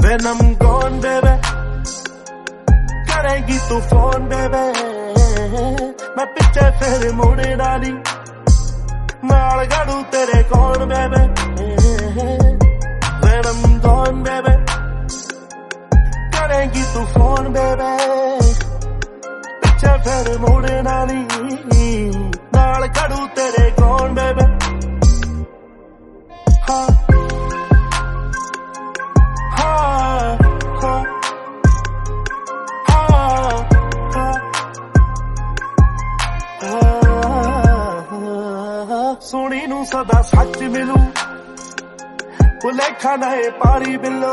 When I'm gone baby करेंगी तू phone baby मैं पीछे फिर मुड़ना नहीं नाल गाड़ू तेरे कौन baby When I'm gone baby करेंगी तू फोन baby पीछे फिर मुड़ना नहीं नाल गाड़ू तेरे कौन baby हाँ सोनी नू सदा सच मिलू भुलेखा नए पारी बिलो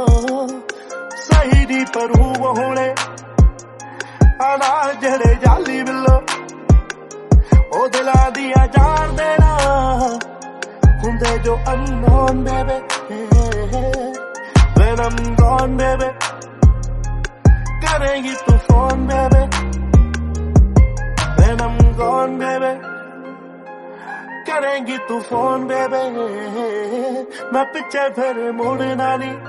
सही दी परू वो होने आना जड़े जाली बिलो ओ दिला दिया जान देना हुंदे जो unknown baby When I'm gone baby करेंगी तू phone baby When I'm gone baby करेंगी तू फोन baby मैं पीछे फिर मुड़ना नहीं